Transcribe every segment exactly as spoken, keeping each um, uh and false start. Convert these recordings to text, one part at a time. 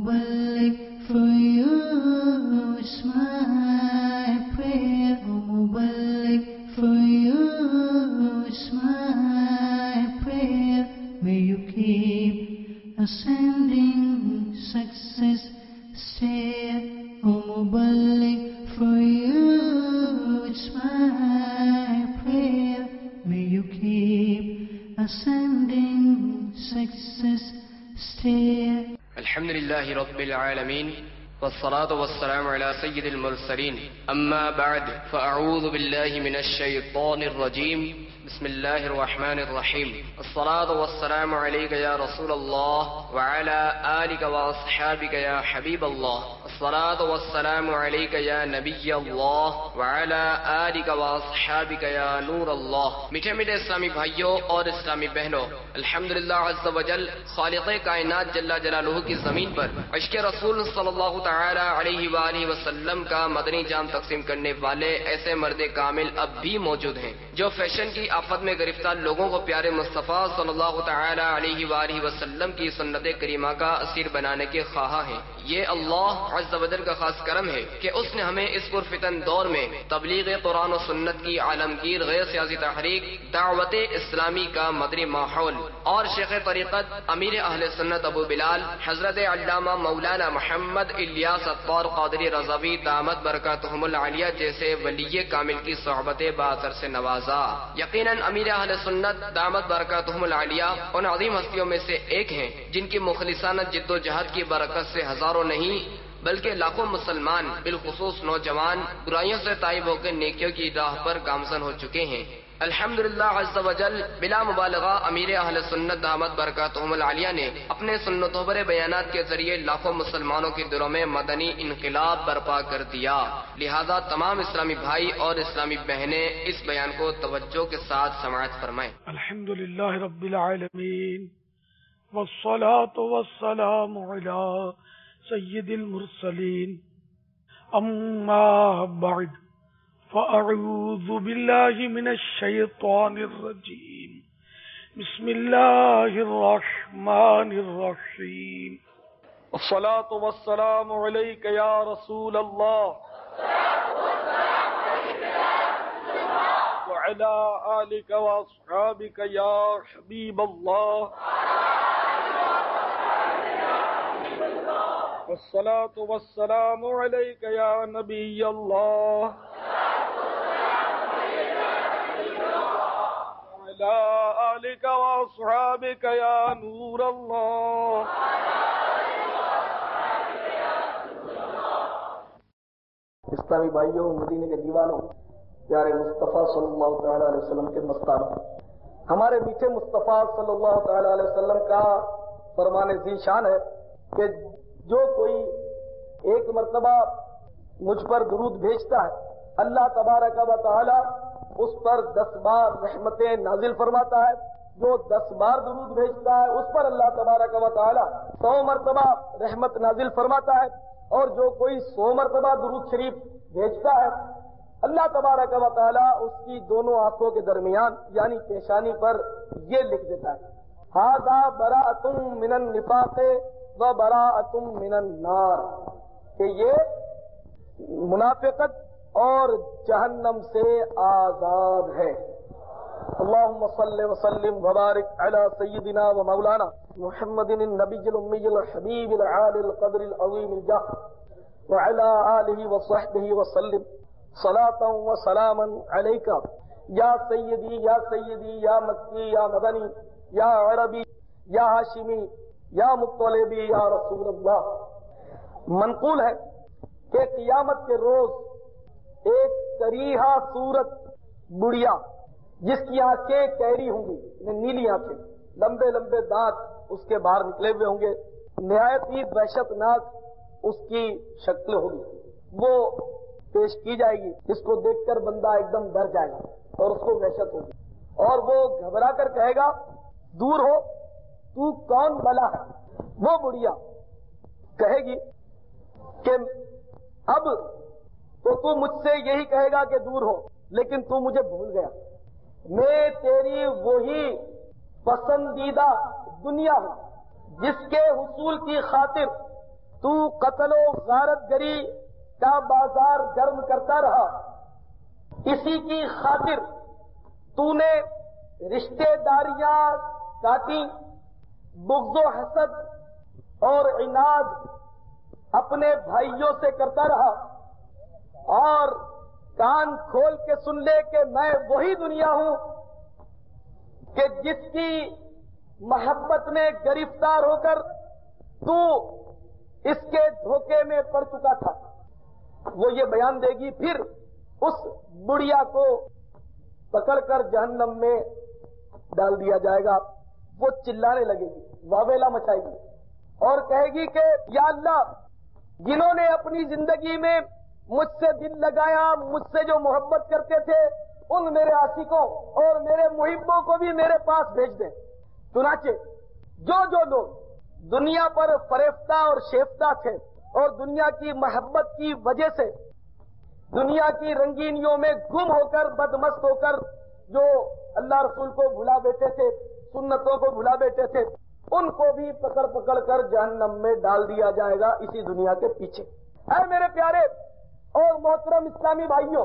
Muballigh, for you is my prayer. O Muballigh, for you is my prayer. May you keep ascending success stair. O Muballigh, for you it's my prayer. May you keep ascending success stair. Alhamdulillahi Rabbil Alameen, والصلاة والسلام على سيد المرسلين. أما بعد فأعوذ بالله من الشيطان الرجيم. بسم الله الرحمن الرحيم. الصلاة والسلام عليك يا رسول الله وعلى آلك وأصحابك يا حبيب الله. الصلاة والسلام عليك يا نبي الله وعلى آلك وأصحابك يا نور اللہ. میٹھے میٹھے اسلامی بھائیوں اور اسلامی بہنوں، الحمدللہ عز و جل خالق کائنات جل جلالہ کی زمین پر عشق رسول صلی اللہ تعالی علیہ وآلہ وسلم کا مدنی جام تقسیم کرنے والے ایسے مرد کامل اب بھی موجود ہیں جو فیشن کی آفت میں گرفتار لوگوں کو پیارے مصطفیٰ صلی اللہ تعالی علیہ وآلہ وسلم کی سنت کریمہ کا اسیر بنانے کے خواہاں ہیں. یہ اللہ عز و جل کا خاص کرم ہے کہ اس نے ہمیں اس پرفتن دور میں تبلیغ قرآن و سنت کی عالمگیر غیر سیاسی تحریک دعوت اسلامی کا مدنی ماحول اور شیخ طریقت امیر اہل سنت ابو بلال حضرت علامہ مولانا محمد الیاس عطار قادری رضوی دامت برکاتہم العالیہ جیسے ولی کامل کی صحبت باثر سے نوازا. یقیناً امیر اہل سنت دامت برکاتہم العالیہ ان عظیم ہستیوں میں سے ایک ہیں جن کی مخلصانہ جد و جہد کی برکت سے ہزاروں نہیں بلکہ لاکھوں مسلمان بالخصوص نوجوان برائیوں سے تائب ہو کے نیکیوں کی راہ پر گامزن ہو چکے ہیں. الحمدللہ عز و جل بلا مبالغہ امیر اہل سنت دامت برکاتہم العالیہ نے اپنے سنتوں پر بیانات کے ذریعے لاکھوں مسلمانوں کے دلوں میں مدنی انقلاب برپا کر دیا. لہذا تمام اسلامی بھائی اور اسلامی بہنیں اس بیان کو توجہ کے ساتھ سماعت فرمائیں. الحمدللہ رب العالمین والصلاة والسلام علی سید المرسلین. اما بعد فأعوذ بالله من الشيطان الرجيم. بسم الله الرحمن الرحيم. الصلاة والسلام عليك يا رسول الله وعلى آلك وأصحابك يا حبيب الله. والصلاة والسلام عليك يا نبي الله وعلى آلك وأصحابك يا نور الله. اسلامی بھائیوں، مدینے کے دیوانوں، پیارے مصطفیٰ صلی اللہ تعالی علیہ وسلم کے مستانوں، ہمارے میٹھے مصطفیٰ صلی اللہ تعالی علیہ وسلم کا فرمان ذی شان ہے کہ جو کوئی ایک مرتبہ مجھ پر درود بھیجتا ہے اللہ تبارک و تعالی اس پر دس بار رحمتیں نازل فرماتا ہے. جو دس بار درود بھیجتا ہے اس پر اللہ تبارک و تعالی سو مرتبہ رحمت نازل فرماتا ہے. اور جو کوئی سو مرتبہ درود شریف بھیجتا ہے اللہ تبارک و تعالی اس کی دونوں آنکھوں کے درمیان یعنی پیشانی پر یہ لکھ دیتا ہے: ھذا براءۃ من النفاق وبراءۃ من النار، کہ یہ منافقت اور جہنم سے آزاد ہے. اللہم صلی وسلم وبارک علی سیدنا و مولانا محمد النبی الامی الحبیب العالی القدر العظیم الجاہ وعلی آلہ وصحبہ وسلم صلاۃ و سلاما علیکہ یا سیدی یا سیدی یا مکی یا مدنی یا عربی یا ہاشمی یا مطلبی یا رسول اللہ. منقول ہے کہ قیامت کے روز ایک کریہا صورت بڑھیا جس کی آنکھیں کیری ہوں گی، نیلی آنکھیں، لمبے لمبے دانت اس کے باہر نکلے ہوئے ہوں گے، نہایت ہی وحشت ناک اس کی شکل ہوگی، وہ پیش کی جائے گی جس کو دیکھ کر بندہ ایک دم ڈر جائے گا اور اس کو وحشت ہوگی اور وہ گھبرا کر کہے گا دور ہو تو کون بلا ہے. وہ بڑھیا کہے گی کہ اب تو تو مجھ سے یہی کہے گا کہ دور ہو، لیکن تو مجھے بھول گیا. میں تیری وہی پسندیدہ دنیا ہوں جس کے حصول کی خاطر تو قتل و غارت گری کا بازار گرم کرتا رہا، اسی کی خاطر تو نے رشتے داریاں کاٹی، بغض و حسد اور عناد اپنے بھائیوں سے کرتا رہا، اور کان کھول کے سن لے کہ میں وہی دنیا ہوں کہ جس کی محبت میں گرفتار ہو کر تو اس کے دھوکے میں پڑ چکا تھا۔ وہ یہ بیان دے گی، پھر اس بڑھیا کو پکڑ کر جہنم میں ڈال دیا جائے گا۔ وہ چلانے لگے گی، واویلا مچائے گی اور کہے گی کہ یا اللہ، جنہوں نے اپنی زندگی میں مجھ سے دل لگایا، مجھ سے جو محبت کرتے تھے، ان میرے عاشقوں اور میرے محبوں کو بھی میرے پاس بھیج دیں۔ چنانچہ جو جو لوگ دنیا پر فریفتہ اور شیفتہ تھے اور دنیا کی محبت کی وجہ سے دنیا کی رنگینیوں میں گم ہو کر، بدمست ہو کر جو اللہ رسول کو بھلا بیٹھے تھے، سنتوں کو بھلا بیٹھے تھے، ان کو بھی پکڑ پکڑ کر جہنم میں ڈال دیا جائے گا اسی دنیا کے پیچھے۔ اے میرے پیارے اور محترم اسلامی بھائیوں،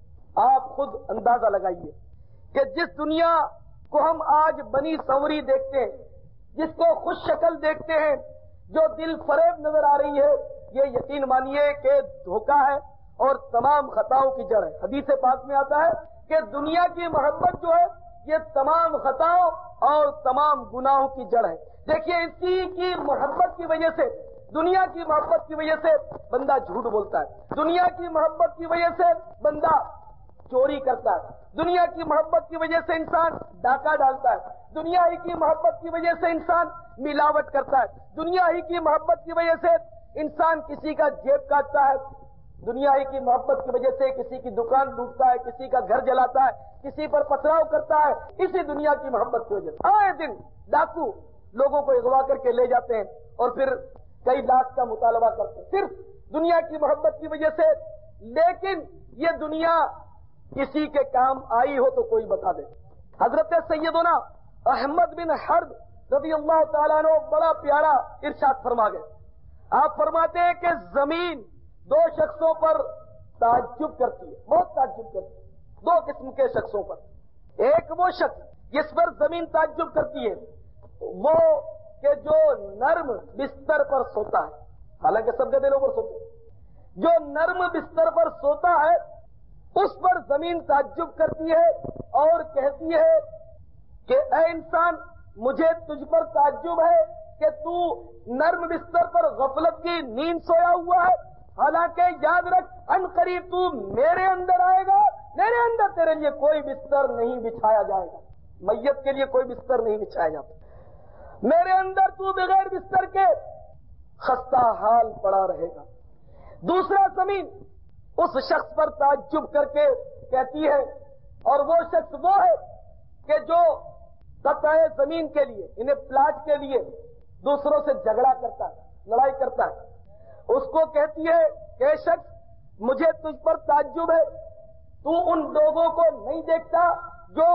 آپ خود اندازہ لگائیے کہ جس دنیا کو ہم آج بنی سنوری دیکھتے ہیں، جس کو خوش شکل دیکھتے ہیں، جو دل فریب نظر آ رہی ہے، یہ یقین مانیے کہ دھوکہ ہے اور تمام خطاؤں کی جڑ ہے۔ حدیث پاک میں آتا ہے کہ دنیا کی محبت جو ہے یہ تمام خطاؤں اور تمام گناہوں کی جڑ ہے۔ دیکھیے، اسی کی محبت کی وجہ سے، دنیا کی محبت کی وجہ سے بندہ جھوٹ بولتا ہے، دنیا کی محبت کی وجہ سے بندہ چوری کرتا ہے، دنیا کی محبت کی وجہ سے انسان ڈاکہ ڈالتا ہے، دنیا ہی کی محبت کی وجہ سے انسان ملاوٹ کرتا ہے، دنیا ہی کی محبت کی وجہ سے انسان کسی کا جیب کاٹتا ہے، دنیا ہی کی محبت کی وجہ سے کسی کی دکان لوٹتا ہے، کسی کا گھر جلاتا ہے، کسی پر پتھراؤ کرتا ہے، اسی دنیا کی محبت کی وجہ سے آئے دن ڈاکو لوگوں کو اغوا کر کے لے جاتے ہیں اور پھر کئی لاکھ کا مطالبہ کرتے ہیں، صرف دنیا کی محبت کی وجہ سے۔ لیکن یہ دنیا کسی کے کام آئی ہو تو کوئی بتا دے۔ حضرت سیدنا احمد بن حرب رضی اللہ تعالیٰ عنہ بڑا پیارا ارشاد فرما گئے۔ آپ فرماتے ہیں کہ زمین دو شخصوں پر تعجب کرتی ہے، بہت تعجب کرتی ہے، دو قسم کے شخصوں پر۔ ایک وہ شخص جس پر زمین تعجب کرتی ہے، وہ کہ جو نرم بستر پر سوتا ہے، حالانکہ سب گدے لوگ پر سوتے ہیں، جو نرم بستر پر سوتا ہے اس پر زمین تعجب کرتی ہے اور کہتی ہے کہ اے انسان، مجھے تجھ پر تعجب ہے کہ تو نرم بستر پر غفلت کی نیند سویا ہوا ہے، حالانکہ یاد رکھ ان قریب تو میرے اندر آئے گا، میرے اندر تیرے لیے کوئی بستر نہیں بچھایا جائے گا، میت کے لیے کوئی بستر نہیں بچھایا جاتا، میرے اندر تو بغیر بستر کے خستہ حال پڑا رہے گا۔ دوسرا زمین اس شخص پر تعجب کر کے کہتی ہے، اور وہ شخص وہ ہے کہ جو قطع زمین کے لیے، انہیں پلاٹ کے لیے دوسروں سے جھگڑا کرتا ہے، لڑائی کرتا ہے، اس کو کہتی ہے کہ اے شخص، مجھے تجھ پر تعجب ہے، تو ان لوگوں کو نہیں دیکھتا جو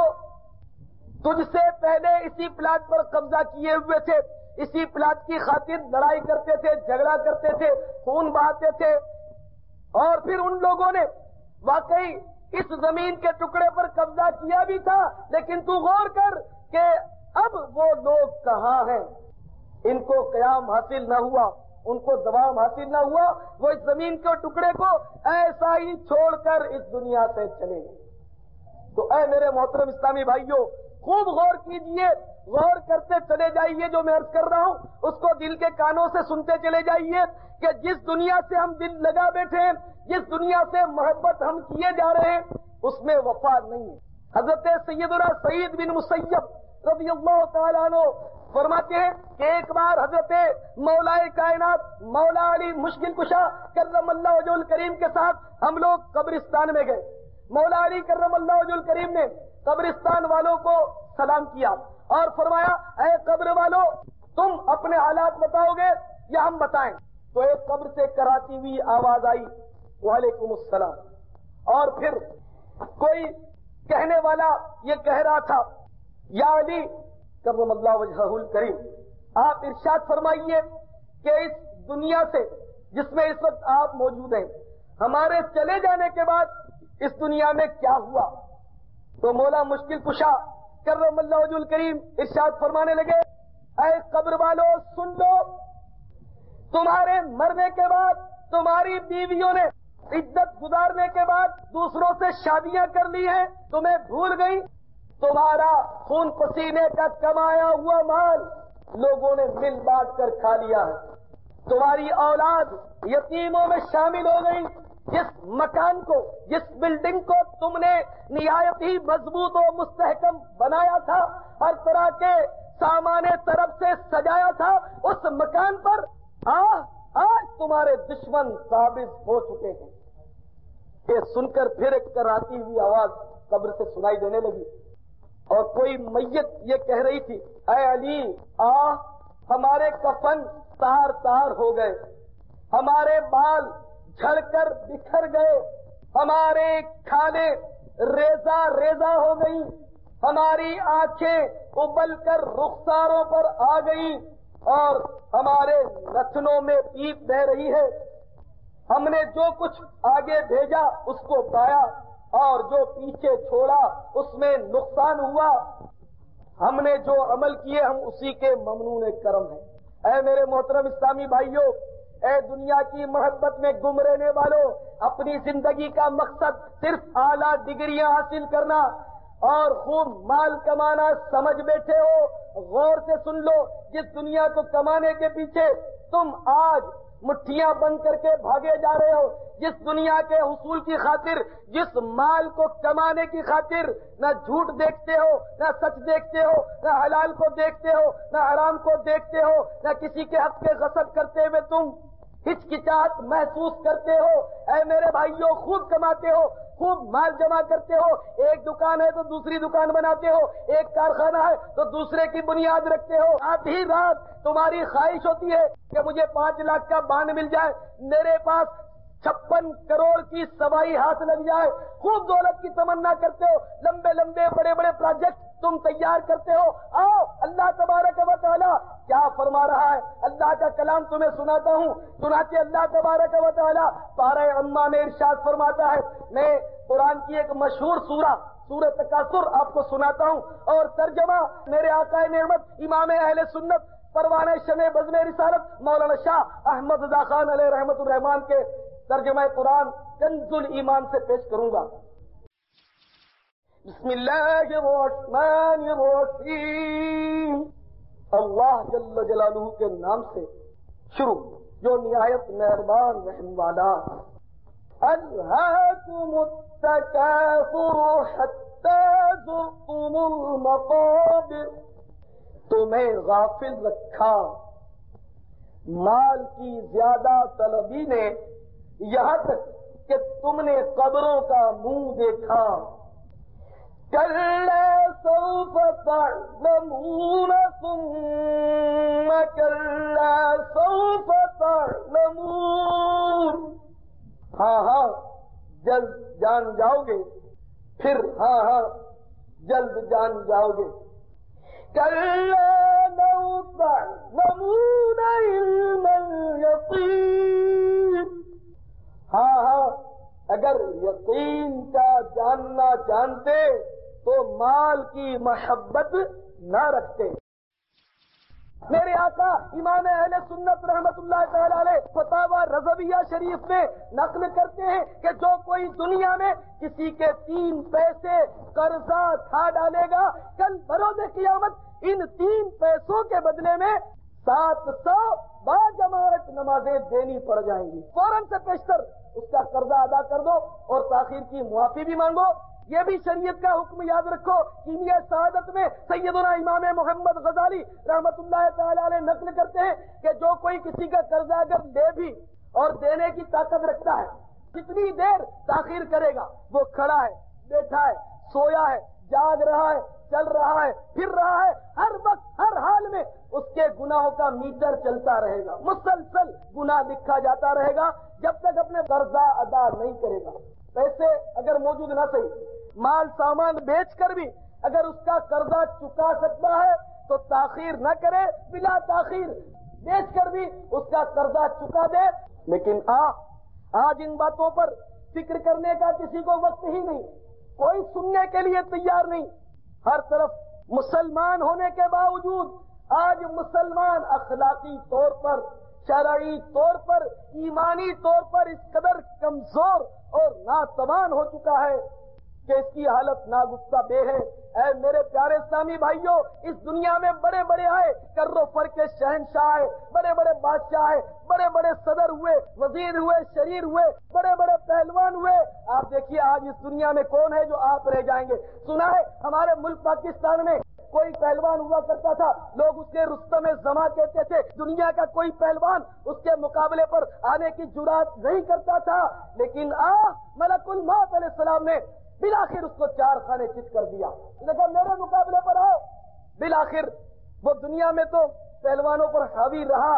تجھ سے پہلے اسی پلاٹ پر قبضہ کیے ہوئے تھے، اسی پلاٹ کی خاطر لڑائی کرتے تھے، جھگڑا کرتے تھے، خون بہاتے تھے، اور پھر ان لوگوں نے واقعی اس زمین کے ٹکڑے پر قبضہ کیا بھی تھا، لیکن تو غور کر کہ اب وہ لوگ کہاں ہیں، ان کو قیام حاصل نہ ہوا، ان کو دوام حاصل نہ ہوا، وہ اس زمین کے ٹکڑے کو ایسا ہی چھوڑ کر اس دنیا سے چلے گئے۔ تو اے میرے محترم اسلامی بھائیوں، خوب غور کیجئے، غور کرتے چلے جائیے، جو میں عرض کر رہا ہوں اس کو دل کے کانوں سے سنتے چلے جائیے کہ جس دنیا سے ہم دل لگا بیٹھے ہیں، جس دنیا سے محبت ہم کیے جا رہے ہیں، اس میں وفا نہیں ہے۔ حضرت سیدنا سعید بن مسیب رضی اللہ تعالیٰ عنہ فرماتے ہیں کہ ایک بار حضرت مولا کائنات مولا علی مشکل کشا کرم اللہ وجہ الکریم کے ساتھ ہم لوگ قبرستان میں گئے۔ مولا علی کرم اللہ وجہ الکریم نے قبرستان والوں کو سلام کیا اور فرمایا، اے قبر والو، تم اپنے حالات بتاؤ گے یا ہم بتائیں؟ تو ایک قبر سے کراتی ہوئی آواز آئی، وعلیکم السلام۔ اور پھر کوئی کہنے والا یہ کہہ رہا تھا، یا علی کرم اللہ وجہہ الکریم، آپ ارشاد فرمائیے کہ اس دنیا سے جس میں اس وقت آپ موجود ہیں، ہمارے چلے جانے کے بعد اس دنیا میں کیا ہوا؟ تو مولا مشکل کشا کرم اللہ وجہ الکریم ارشاد فرمانے لگے، اے قبر والو سن لو، تمہارے مرنے کے بعد تمہاری بیویوں نے عدت گزارنے کے بعد دوسروں سے شادیاں کر لی ہیں، تمہیں بھول گئی، تمہارا خون پسینے کا کمایا ہوا مال لوگوں نے مل بانٹ کر کھا لیا ہے، تمہاری اولاد یتیموں میں شامل ہو گئی، جس مکان کو جس بلڈنگ کو تم نے نہایت ہی مضبوط و مستحکم بنایا تھا، ہر طرح کے سامان طرف سے سجایا تھا، اس مکان پر آہ آج تمہارے دشمن قابض ہو چکے ہیں۔ یہ سن کر پھر ایک کراتی ہوئی آواز قبر سے سنائی دینے لگی، اور کوئی میت یہ کہہ رہی تھی، اے علی آہ ہمارے کفن تار تار ہو گئے، ہمارے بال جھڑ کر بکھر گئے، ہمارے کھالیں ریزہ ریزہ ہو گئی، ہماری آنکھیں ابل کر رخساروں پر آ گئی، اور ہمارے نتنوں میں پیپ بہ رہی ہے، ہم نے جو کچھ آگے بھیجا اس کو پایا، اور جو پیچھے چھوڑا اس میں نقصان ہوا، ہم نے جو عمل کیے ہم اسی کے ممنون کرم ہیں۔ اے میرے محترم اسلامی بھائیوں، اے دنیا کی محبت میں گم رہنے والوں، اپنی زندگی کا مقصد صرف اعلیٰ ڈگریاں حاصل کرنا اور خوب مال کمانا سمجھ بیٹھے ہو؟ غور سے سن لو، جس دنیا کو کمانے کے پیچھے تم آج مٹھیاں بند کر کے بھاگے جا رہے ہو، جس دنیا کے حصول کی خاطر، جس مال کو کمانے کی خاطر نہ جھوٹ دیکھتے ہو، نہ سچ دیکھتے ہو، نہ حلال کو دیکھتے ہو، نہ حرام کو دیکھتے ہو، نہ کسی کے حق کے غصب کرتے ہوئے تم ہچکچاہٹ محسوس کرتے ہو، اے میرے بھائیوں خوب کماتے ہو، خوب مال جمع کرتے ہو، ایک دکان ہے تو دوسری دکان بناتے ہو، ایک کارخانہ ہے تو دوسرے کی بنیاد رکھتے ہو، آدھی رات تمہاری خواہش ہوتی ہے کہ مجھے پانچ لاکھ کا بانڈ مل جائے، میرے پاس چھپن کروڑ کی سوائی ہاتھ لگ جائے، خوب دولت کی تمنا کرتے ہو، لمبے لمبے بڑے بڑے پروجیکٹ تم تیار کرتے ہو۔ آؤ اللہ تبارک و تعالی کیا فرما رہا ہے، اللہ کا کلام تمہیں سناتا ہوں۔ چنانچہ اللہ تبارک و تعالی پارہ عامہ میں ارشاد فرماتا ہے، میں قرآن کی ایک مشہور سورہ سورہ تکاثر آپ کو سناتا ہوں، اور ترجمہ میرے آقا نعمت امام اہل سنت پروانہ شمع بزم رسالت مولانا شاہ احمد رضا خان علیہ رحمت الرحمان کے ترجمہ قرآن کنز الایمان سے پیش کروں گا۔ بسم اللہ الرحمن الرحیم، اللہ جل جلالہ کے نام سے شروع جو نہایت مہربان رحم والا۔ الہاکم التکاثر حتی زرتم المقابر، تمہیں غافل رکھا مال کی زیادہ طلبی نے یہاں تک کہ تم نے قبروں کا منہ دیکھا۔ کلا سوف تعلمون ثم کلا سوف تعلمون، ہاں ہاں جلد جان جاؤ گے، پھر ہاں ہاں جلد جان جاؤ گے۔ کلا لو تعلمون علم الیقین، ہاں ہاں اگر یقین کا جاننا جانتے تو مال کی محبت نہ رکھتے۔ میرے آقا امام اہل سنت رحمت اللہ تعالی علیہ فتاوی رضویہ شریف میں نقل کرتے ہیں کہ جو کوئی دنیا میں کسی کے تین پیسے قرضہ کھا ڈالے گا، کل بروز قیامت ان تین پیسوں کے بدلے میں سات سو با جماعت نمازیں دینی پڑ جائیں گی۔ فوراً سے پیشتر اس کا قرضہ ادا کر دو اور تاخیر کی معافی بھی مانگو۔ یہ بھی شریعت کا حکم یاد رکھو۔ کیمیا سعادت میں سیدنا امام محمد غزالی رحمت اللہ تعالی علیہ نقل کرتے ہیں کہ جو کوئی کسی کا قرضہ اگر لے بھی اور دینے کی طاقت رکھتا ہے، کتنی دیر تاخیر کرے گا؟ وہ کھڑا ہے، بیٹھا ہے، سویا ہے، جاگ رہا ہے، چل رہا ہے، پھر رہا ہے، ہر وقت ہر حال میں اس کے گناہوں کا میٹر چلتا رہے گا، مسلسل گناہ لکھا جاتا رہے گا جب تک اپنے قرضہ ادا نہیں کرے گا۔ پیسے اگر موجود نہ صحیح، مال سامان بیچ کر بھی اگر اس کا قرضہ چکا سکتا ہے تو تاخیر نہ کرے، بلا تاخیر بیچ کر بھی اس کا قرضہ چکا دے. لیکن آ آج ان باتوں پر فکر کرنے کا کسی کو وقت ہی نہیں, کوئی سننے کے لیے تیار نہیں. ہر طرف مسلمان ہونے کے باوجود آج مسلمان اخلاقی طور پر, شرعی طور پر, ایمانی طور پر اس قدر کمزور اور ناتوان ہو چکا ہے کہ اس کی حالت ناگفتہ بے ہے. اے میرے پیارے اسلامی بھائیوں, اس دنیا میں بڑے بڑے آئے, کر و فر کے شہنشاہ آئے, بڑے بڑے بادشاہ آئے, بڑے بڑے صدر ہوئے, وزیر ہوئے, شریر ہوئے, بڑے بڑے پہلوان ہوئے. آپ دیکھیے آج اس دنیا میں کون ہے جو آپ رہ جائیں گے. سنا ہے ہمارے ملک پاکستان میں کوئی پہلوان ہوا کرتا تھا, لوگ اس کے رستم زماں کہتے تھے. دنیا کا کوئی پہلوان اس کے مقابلے پر آنے کی جرات نہیں کرتا تھا. لیکن آ ملک الموت علیہ السلام نے بالآخر اس کو چار خانے چت کر دیا. لیکن میرے مقابلے پر آؤ. بالآخر وہ دنیا میں تو پہلوانوں پر حاوی رہا,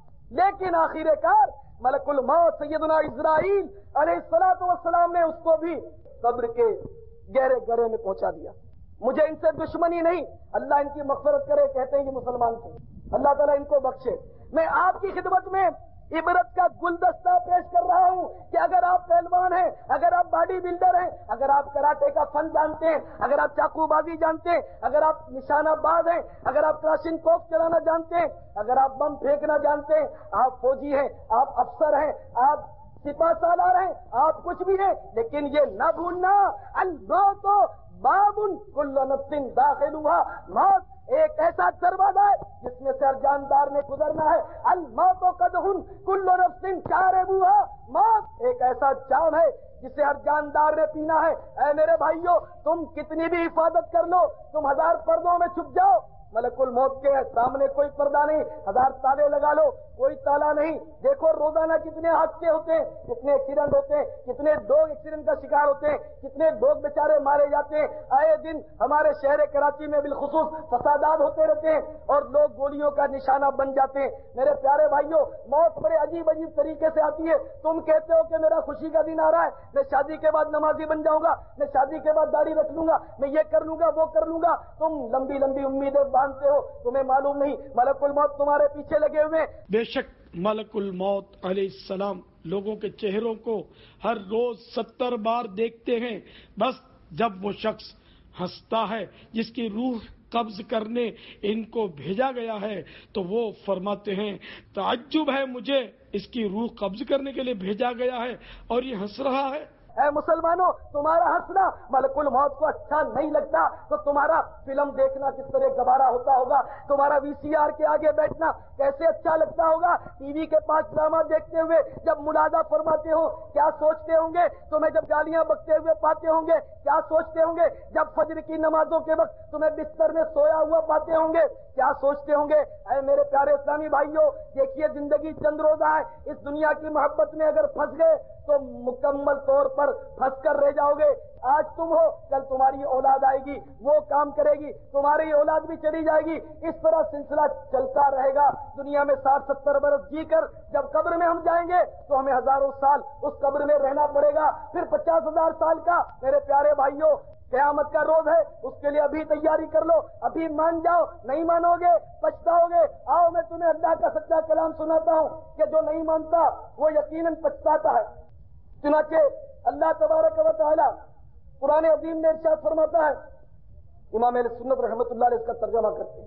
لیکن آخر کار ملک الموت سیدنا اسرائیل علیہ الصلوۃ والسلام نے اس کو بھی قبر کے گہرے گڑھے میں پہنچا دیا. مجھے ان سے دشمنی نہیں, اللہ ان کی مغفرت کرے, کہتے ہیں کہ مسلمان تھے, اللہ تعالیٰ ان کو بخشے. میں آپ کی خدمت میں عبرت کا گلدستہ پیش کر رہا ہوں کہ اگر آپ پہلوان ہیں, اگر آپ باڈی بلڈر ہیں, اگر آپ کراٹے کا فن جانتے ہیں, اگر آپ چاقو بازی جانتے ہیں, اگر آپ نشانہ باز ہیں, اگر آپ کلاشنکوف چلانا جانتے ہیں, اگر آپ بم پھینکنا جانتے ہیں, آپ فوجی ہیں, آپ افسر ہیں, آپ سپاہ سالار ہیں, آپ کچھ بھی ہیں, لیکن یہ نہ بھولنا الموت بابن کل نفس داخلها, موت ایک ایسا دروازہ ہے جس میں سے ہر جاندار نے گزرنا ہے. الموت قدح کل نفس شاربها, موت ایک ایسا جام ہے جسے ہر جاندار نے پینا ہے. اے میرے بھائیوں, تم کتنی بھی حفاظت کر لو, تم ہزار پردوں میں چھپ جاؤ, ملک الموت کے سامنے کوئی پردہ نہیں. ہزار تالے لگا لو, کوئی تالا نہیں. دیکھو روزانہ کتنے حادثے ہوتے ہیں, کتنے ایکسیڈنٹ ہوتے ہیں, کتنے لوگ ایکسیڈنٹ کا شکار ہوتے ہیں, کتنے لوگ بیچارے مارے جاتے ہیں. آئے دن ہمارے شہر کراچی میں بالخصوص فسادات ہوتے رہتے ہیں اور لوگ گولیوں کا نشانہ بن جاتے ہیں. میرے پیارے بھائیوں, موت بڑے عجیب عجیب طریقے سے آتی ہے. تم کہتے ہو کہ میرا خوشی کا دن آ رہا ہے, میں شادی کے بعد نمازی بن جاؤں گا, میں شادی کے بعد داڑھی رکھ لوں گا, میں یہ کر لوں گا, وہ کر لوں گا. تم لمبی لمبی امیدیں باندھتے ہو, تمہیں معلوم نہیں ملک الموت تمہارے پیچھے لگے ہوئے. بے شک ملک الموت علیہ السلام لوگوں کے چہروں کو ہر روز ستر بار دیکھتے ہیں. بس جب وہ شخص ہنستا ہے جس کی روح قبض کرنے ان کو بھیجا گیا ہے تو وہ فرماتے ہیں تعجب ہے مجھے, اس کی روح قبض کرنے کے لیے بھیجا گیا ہے اور یہ ہنس رہا ہے. اے مسلمانوں, تمہارا ہنسنا ملک الموت کو اچھا نہیں لگتا تو تمہارا فلم دیکھنا کس طرح گوارا ہوتا ہوگا, تمہارا وی سی آر کے آگے بیٹھنا کیسے اچھا لگتا ہوگا. ٹی وی کے پاس ڈرامہ دیکھتے ہوئے جب ملازہ فرماتے ہو کیا سوچتے ہوں گے, تمہیں جب گالیاں بکتے ہوئے پاتے ہوں گے کیا سوچتے ہوں گے, جب فجر کی نمازوں کے وقت تمہیں بستر میں سویا ہوا پاتے ہوں گے کیا سوچتے ہوں گے. اے میرے پیارے اسلامی بھائیوں, دیکھیے زندگی چند روزہ ہے, اس دنیا کی محبت میں اگر پھنس گئے تو مکمل طور پر پھنس کر رہ جاؤ گے. آج تم ہو, کل تمہاری اولاد آئے گی, وہ کام کرے گی, تمہاری اولاد بھی چلی جائے گی. اس طرح سلسلہ چلتا رہے گا. دنیا میں ساٹھ ستر برس جی کر جب قبر میں ہم جائیں گے تو ہمیں ہزاروں سال اس قبر میں رہنا پڑے گا, پھر پچاس ہزار سال کا. میرے پیارے بھائیوں, قیامت کا روز ہے, اس کے لیے ابھی تیاری کر لو. ابھی مان جاؤ, نہیں مانو گے پچھتاؤ گے. آؤ میں تمہیں اللہ کا سچا کلام سناتا ہوں کہ جو نہیں مانتا وہ یقیناً پچھتاتا ہے. چنانچہ اللہ تبارک و تعالی قرآن عظیم میں ارشاد فرماتا ہے, امام اہل سنت رحمۃ اللہ علیہ اس کا ترجمہ کرتے ہیں,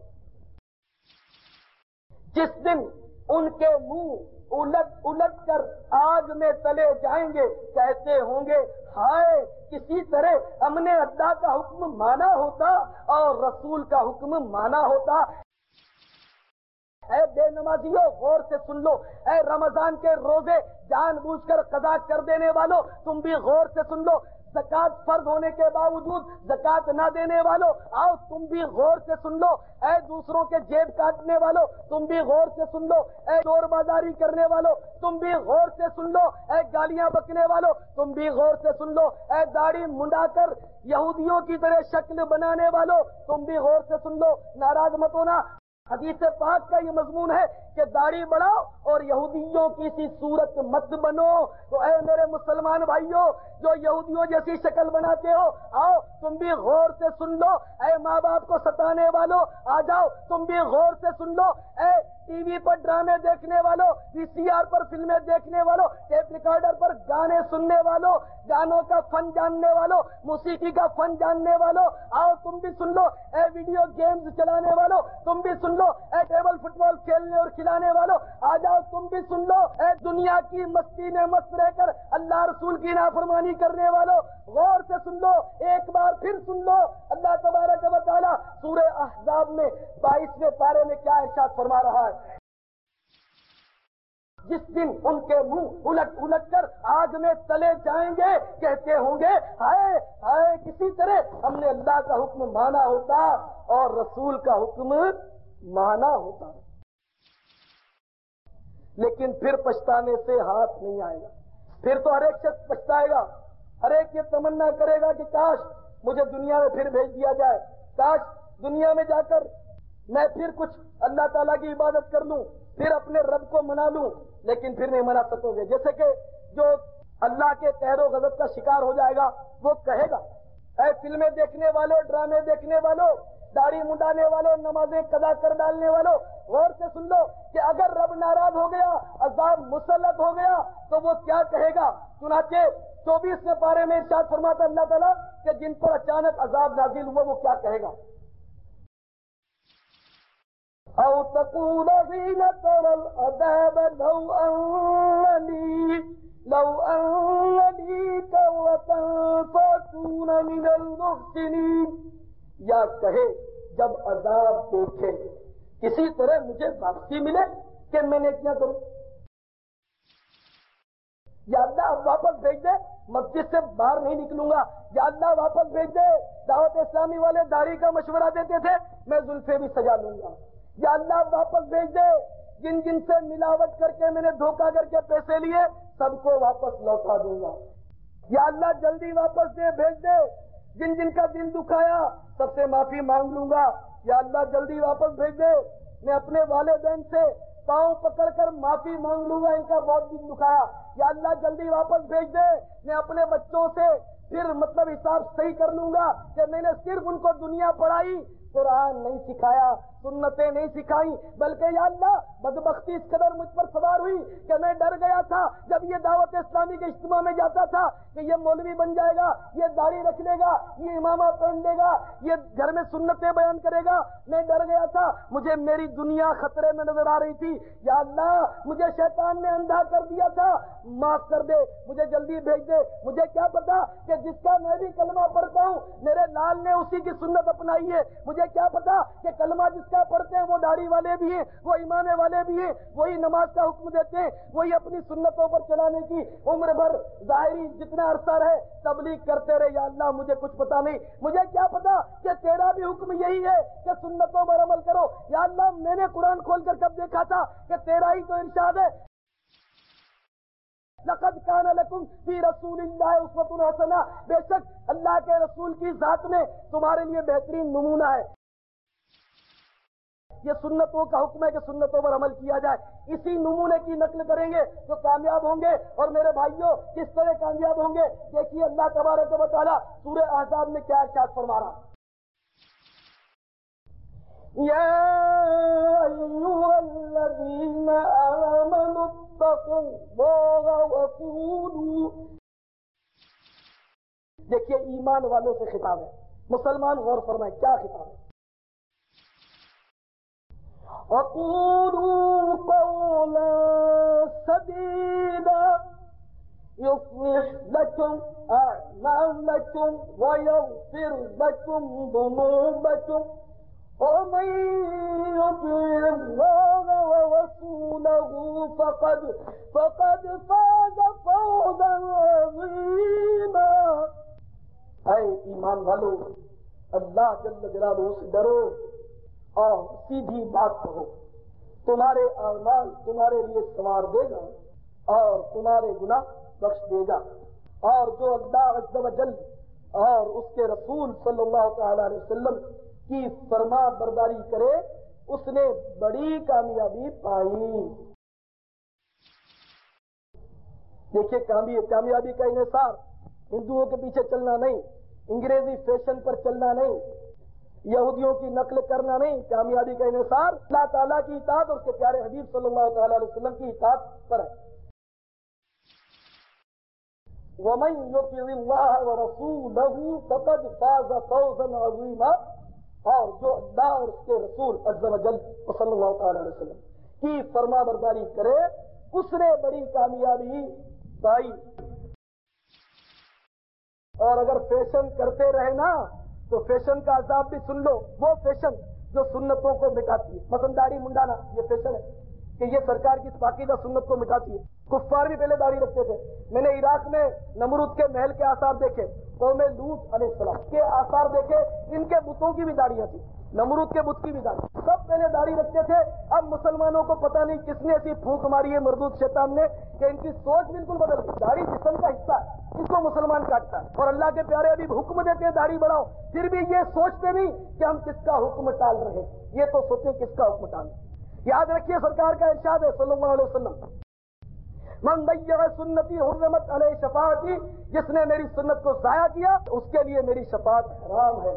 جس دن ان کے منہ الٹ الٹ کر آگ میں تلے جائیں گے, کہتے ہوں گے ہائے کسی طرح ہم نے اللہ کا حکم مانا ہوتا اور رسول کا حکم مانا ہوتا. اے بے نمازیوں, غور سے سن لو. اے رمضان کے روزے جان بوجھ کر قضا کر دینے والوں, تم بھی غور سے سن لو. زکات فرض ہونے کے باوجود زکات نہ دینے والوں, آؤ تم بھی غور سے سن لو. اے دوسروں کے جیب کاٹنے والوں, تم بھی غور سے سن لو. اے چور بازاری کرنے والوں, تم بھی غور سے سن لو. اے گالیاں بکنے والوں, تم بھی غور سے سن لو. اے داڑھی منڈا کر یہودیوں کی طرح شکل بنانے والوں, تم بھی غور سے سن لو. ناراض مت ہونا. حدیث پاک کا یہ مضمون ہے کہ داڑھی بڑھاؤ اور یہودیوں کی سی صورت مت بنو. تو اے میرے مسلمان بھائیوں جو یہودیوں جیسی شکل بناتے ہو، آؤ تم بھی غور سے سن لو. اے ماں باپ کو ستانے والوں آ جاؤ تم بھی غور سے سن لو. اے ٹی وی پر ڈرامے دیکھنے والوں، وی سی آر پر فلمیں دیکھنے والوں، ٹیپ ریکارڈر پر گانے سننے والوں، گانوں کا فن جاننے والوں، موسیقی کا فن جاننے والوں، آؤ تم بھی سن لو. اے ویڈیو گیمز چلانے والوں تم بھی سن لو. اے ٹیبل فٹ بال کھیلنے اور کھلانے والوں آ جاؤ تم بھی سن لو. اے دنیا کی مستی میں مست رہ کر اللہ رسول کی نافرمانی کرنے والوں غور سے سن لو. ایک بار پھر سن لو. اللہ تبارک و تعالی سورہ احزاب میں بائیسویں پارے میں کیا ارشاد فرما رہا ہے؟ جس دن ان کے منہ الٹ الٹ کر آگ میں تلے جائیں گے، کہتے ہوں گے ہائے ہائے کسی طرح ہم نے اللہ کا حکم مانا ہوتا اور رسول کا حکم مانا ہوتا. لیکن پھر پچھتانے سے ہاتھ نہیں آئے گا. پھر تو ہر ایک شخص پچھتائے گا. ہر ایک یہ تمنا کرے گا کہ کاش مجھے دنیا میں پھر بھیج دیا جائے، کاش دنیا میں جا کر میں پھر کچھ اللہ تعالیٰ کی عبادت کر لوں، پھر اپنے رب کو منا لوں. لیکن پھر نہیں منا سکو گے. جیسے کہ جو اللہ کے قہر و غضب کا شکار ہو جائے گا وہ کہے گا اے فلمیں دیکھنے والوں، ڈرامے دیکھنے والوں، داڑھی منڈانے والوں، نمازیں قضا کر ڈالنے والوں، غور سے سن لو کہ اگر رب ناراض ہو گیا، عذاب مسلط ہو گیا تو وہ کیا کہے گا. چنانچہ چوبیسویں پارے میں ارشاد فرماتا اللہ تعالیٰ کہ جن پر اچانک عذاب نازل ہوا وہ کیا کہے گا. او تقول حين ترى العذاب لو ان لي لو ان لي كرة فاكون من المحسنين. یا کہے جب عذاب دیکھے کسی طرح مجھے واپسی ملے کہ میں نے کیا کروں. یا اللہ اب واپس بھیج دے، مسجد سے باہر نہیں نکلوں گا. یا اللہ واپس بھیج دے، دعوت اسلامی والے داڑھی کا مشورہ دیتے تھے میں زلفیں بھی سجا لوں گا. یا اللہ واپس بھیج دے، جن جن سے ملاوٹ کر کے میں نے دھوکہ کر کے پیسے لیے سب کو واپس لوٹا دوں گا. یا اللہ جلدی واپس دے، بھیج دے، جن جن کا دل دکھایا سب سے معافی مانگ لوں گا. یا اللہ جلدی واپس بھیج دے، میں اپنے والدین سے پاؤں پکڑ کر معافی مانگ لوں گا، ان کا بہت دل دکھایا. یا اللہ جلدی واپس بھیج دے، میں اپنے بچوں سے پھر مطلب حساب صحیح کر لوں گا کہ میں نے صرف ان کو دنیا پڑھائی، قرآن نہیں سکھایا، سنتیں نہیں سکھائی. بلکہ یا اللہ بدبختی اس قدر مجھ پر سوار ہوئی کہ میں ڈر گیا تھا جب یہ دعوت اسلامی کے اجتماع میں جاتا تھا کہ یہ مولوی بن جائے گا، یہ داڑھی رکھ لے گا، یہ امامہ پہن لے گا، یہ گھر میں سنتیں بیان کرے گا. میں ڈر گیا تھا، مجھے میری دنیا خطرے میں نظر آ رہی تھی. یا اللہ مجھے شیطان نے اندھا کر دیا تھا، معاف کر دے، مجھے جلدی بھیج دے. مجھے کیا پتا کہ جس کا میں بھی کلمہ پڑھتا ہوں میرے لال نے اسی کی سنت اپنائی ہے. مجھے کیا پتا کہ کلمہ جس کا پڑھتے ہیں وہ داڑھی والے بھی ہیں، وہ امامے والے بھی ہیں، وہی نماز کا حکم دیتے ہیں، وہی اپنی سنتوں پر چلانے کی عمر بھر ظاہری جتنا عرصہ رہے تبلیغ کرتے رہے. یا اللہ مجھے کچھ پتا نہیں، مجھے کیا پتا کہ تیرا بھی حکم یہی ہے کہ سنتوں پر عمل کرو. یا اللہ میں نے قرآن کھول کر کب دیکھا تھا کہ تیرا ہی تو ارشاد ہے لقد کان لکم فی رسول اللہ اسوۃ حسنہ، بے شک اللہ کے رسول کی ذات میں تمہارے لیے بہترین نمونہ ہے. یہ سنتوں کا حکم ہے کہ سنتوں پر عمل کیا جائے. اسی نمونے کی نقل کریں گے تو کامیاب ہوں گے. اور میرے بھائیوں کس طرح کامیاب ہوں گے دیکھیے اللہ تبارک و تعالیٰ سورہ احزاب میں کیا ارشاد فرما رہا. یا ایھا الذین آمنوا اتقوا اللہ وقولوا. دیکھیے ایمان والوں سے خطاب ہے. مسلمان غور فرمائیں کیا خطاب ہے. وقولوا قولا سديدا يصلح لكم أعمالكم ويغفر لكم ذنوبكم ومن يطع الله ورسوله فقد فقد فاز فوزا عظيما. اے ایمان والو اللہ جل جلالہ سے ڈرو اور سیدھی بات کہو. تمہارے اعمال تمہارے لیے سنوار دے گا اور تمہارے گناہ بخش دے گا. اور جو اللہ عز و جل اور اس کے رسول صلی اللہ تعالی علیہ وسلم کی فرما برداری کرے اس نے بڑی کامیابی پائی۔ دیکھیے کامیابی کا انحصار ہندوؤں کے پیچھے چلنا نہیں، انگریزی فیشن پر چلنا نہیں، یہودیوں کی نقل کرنا نہیں، کامیابی کا انحصار اللہ تعالیٰ کی اطاعت اور اس کے پیارے حبیب صلی اللہ تعالی علیہ وسلم کی اطاعت پر ہے۔ وَمَن يُطِعِ اللَّهَ وَرَسُولَهُ فَقَدْ فَازَ فَوْزًا عَظِيمًا، اور جو اللہ اور اس کے رسول عز و جل صلی اللہ تعالی علیہ وسلم کی فرما برداری کرے اس نے بڑی کامیابی پائی۔ اور اگر فیشن کرتے رہے نا تو فیشن کا عذاب بھی سن لو، وہ فیشن جو سنتوں کو مٹاتی ہے، مثلا داڑھی منڈانا یہ فیشن ہے کہ یہ سرکار کی پاکیزہ سنت کو مٹاتی ہے۔ کفار بھی پہلے داڑھی رکھتے تھے۔ میں نے عراق میں نمرود کے محل کے آثار دیکھے، قوم لوط علیہ السلام کے آثار دیکھے، ان کے بتوں کی بھی داڑیاں تھیں، نمرود کے بت کی بھی داڑھی، سب پہلے داڑھی رکھتے تھے۔ اب مسلمانوں کو پتہ نہیں کس نے ایسی پھونک ماری ہے مردود شیطان نے کہ ان کی سوچ بالکل بدل گئی۔ داڑھی جسم کا حصہ ہے، اس کو مسلمان کاٹتا ہے، اور اللہ کے پیارے ابھی حکم دیتے ہیں داڑھی بڑھاؤ، پھر بھی یہ سوچتے نہیں کہ ہم کس کا حکم ٹال رہے ہیں، یہ تو سوچیں کس کا حکم ٹال رہے۔ یاد رکھیے سرکار کا ارشاد ہے صلی اللہ علیہ وسلم، من ضیع سنتی حرمت علیہ شفاعتی، جس نے میری سنت کو ضائع کیا اس کے لیے میری شفاعت حرام ہے۔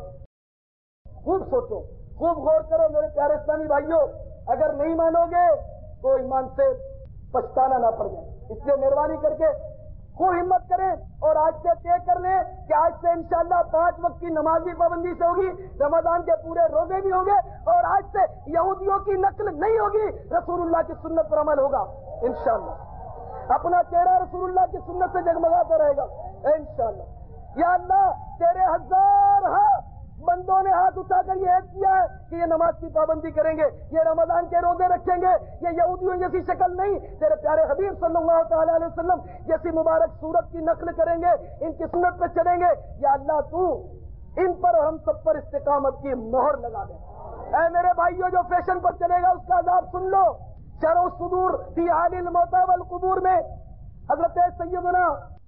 خوب سوچو، خوب غور کرو میرے پیارے اسلامی بھائیوں، اگر نہیں مانو گے تو ایمان سے پچھتانا نہ پڑ جائے۔ اس لیے مہربانی کر کے خوب ہمت کریں اور آج سے طے کر لیں کہ آج سے انشاءاللہ پانچ وقت کی نماز بھی پابندی سے ہوگی، رمضان کے پورے روزے بھی ہوں گے، اور آج سے یہودیوں کی نقل نہیں ہوگی، رسول اللہ کی سنت پر عمل ہوگا انشاءاللہ۔ اپنا چہرہ رسول اللہ کی سنت سے جگمگاتا رہے گا انشاءاللہ۔ یا اللہ تیرے ہزار ہاں بندوں نے ہاتھ اٹھا کر یہ عہد کیا ہے کہ یہ نماز کی پابندی کریں گے، یہ رمضان کے روزے رکھیں گے، یہ یہودیوں جیسی شکل نہیں، تیرے پیارے حبیب صلی اللہ تعالی علیہ وسلم جیسی مبارک صورت کی نقل کریں گے، ان کی سنت پہ چلیں گے۔ یا اللہ تو ان پر اور ہم سب پر استقامت کی مہر لگا دے۔ اے میرے بھائیوں جو فیشن پر چلے گا اس کا عذاب سن لو۔ شرح الصدور فی حال الموتى والقبور میں حضرت سیدنا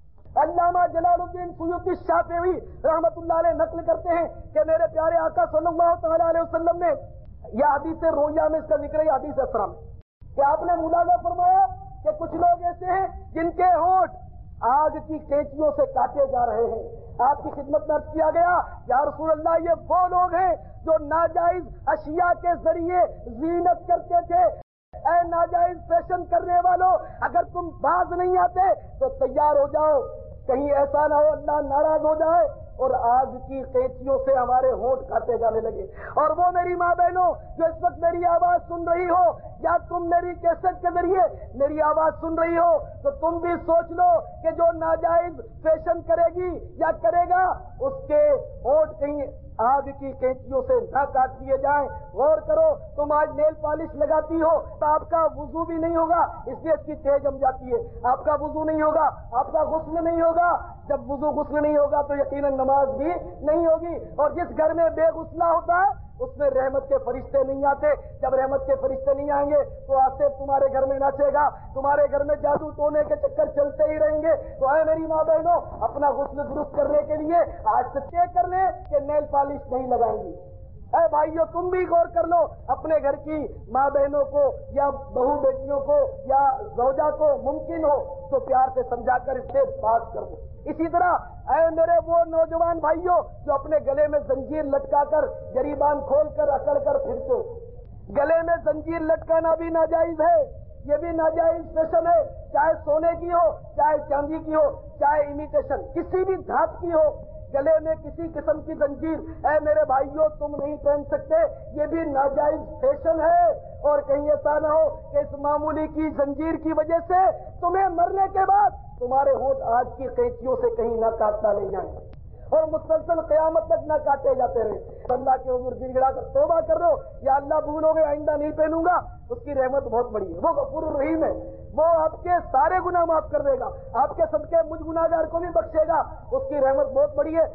علامہ جلال الدین سیوطی الشافعی رحمت اللہ علیہ نقل کرتے ہیں کہ میرے پیارے آقا صلی اللہ تعالی علیہ وسلم نے، یہ حدیث رویا میں اس کا ذکر ہے، حدیث اسرا میں، کہ آپ نے ملاحظہ فرمایا کہ کچھ لوگ ایسے ہیں جن کے ہونٹ آگ کی کینچیوں سے کاٹے جا رہے ہیں۔ آپ کی خدمت میں عرض کیا گیا یا رسول اللہ یہ وہ لوگ ہیں جو ناجائز اشیاء کے ذریعے زینت کرتے تھے۔ اے ناجائز فیشن کرنے والوں، اگر تم باز نہیں آتے تو تیار ہو جاؤ، کہیں ایسا نہ ہو اللہ ناراض ہو جائے اور آگ کی قینچیوں سے ہمارے ہونٹ کاٹے جانے لگے۔ اور وہ میری ماں بہنوں جو اس وقت میری آواز سن رہی ہو یا تم میری کیسٹ کے ذریعے میری آواز سن رہی ہو تو تم بھی سوچ لو کہ جو ناجائز فیشن کرے گی یا کرے گا اس کے ہونٹ کہیں آگ کی کینچیوں سے نہ کاٹ دیے جائیں۔ غور کرو، تم آج نیل پالش لگاتی ہو تو آپ کا وضو بھی نہیں ہوگا، اس لیے اس کی تہ جم جاتی ہے، آپ کا وضو نہیں ہوگا، آپ کا غسل نہیں ہوگا، جب وضو غسل نہیں ہوگا تو یقیناً نماز بھی نہیں ہوگی۔ اور جس گھر میں بے غسلہ ہوتا ہے اس میں رحمت کے فرشتے نہیں آتے، جب رحمت کے فرشتے نہیں آئیں گے تو آصف تمہارے گھر میں ناچے گا، تمہارے گھر میں جادو ٹونے کے چکر چلتے ہی رہیں گے۔ تو اے میری ماں بہنوں، اپنا غسل درست کرنے کے لیے آج سے طے کر لیں کہ نیل پالش نہیں لگائیں گی۔ اے بھائیو تم بھی غور کر لو، اپنے گھر کی ماں بہنوں کو یا بہو بیٹیوں کو یا زوجہ کو ممکن ہو تو پیار سے سمجھا کر اس سے بات کر دو۔ اسی طرح اے میرے وہ نوجوان بھائیوں جو اپنے گلے میں زنجیر لٹکا کر گریبان کھول کر اکڑ کر پھرتے ہو، گلے میں زنجیر لٹکانا بھی ناجائز ہے، یہ بھی ناجائز فیشن ہے، چاہے سونے کی ہو، چاہے چاندی کی ہو، چاہے امیٹیشن کسی بھی دھات کی ہو، گلے میں کسی قسم کی زنجیر اے میرے بھائیوں تم نہیں پہن سکتے، یہ بھی ناجائز فیشن ہے۔ اور کہیں ایسا نہ ہو کہ اس معمولی کی زنجیر کی وجہ سے تمہیں مرنے کے بعد تمہارے ہونٹ آگ کی قینچیوں سے کہیں نہ کاٹنا لے جائیں اور مسلسل قیامت تک نہ کاٹے جاتے رہے۔ اللہ کے حضور گر گڑا کر توبہ کر دو، یا اللہ بھول ہو گئے آئندہ نہیں پہنوں گا، اس کی رحمت بہت بڑی ہے، وہ غفور الرحیم ہے، وہ آپ کے سارے گناہ معاف کر دے گا، آپ کے صدقے مجھ گناہگار کو بھی بخشے گا، اس کی رحمت بہت بڑی ہے۔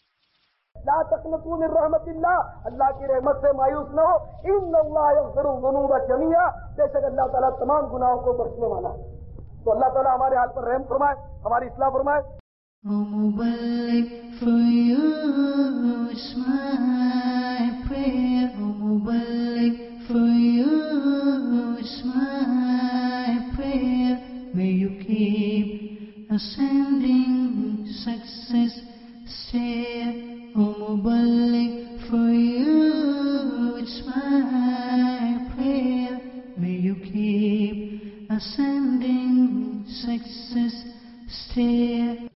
لا تقنطوا من رحمت اللہ، اللہ کی رحمت سے مایوس نہ ہو، ان اللہ یغفر الذنوب جميعا، بے شک اللہ تعالیٰ تمام گناہوں کو بخشنے والا ہے۔ تو اللہ تعالیٰ ہمارے حال پر رحم فرمائے، ہماری اصلاح فرمائے۔ Mubarak for you is my prayer, Mubarak for my prayer. May you keep ascending success stair. O Muballigh, for you it's my prayer. May you keep ascending success stair.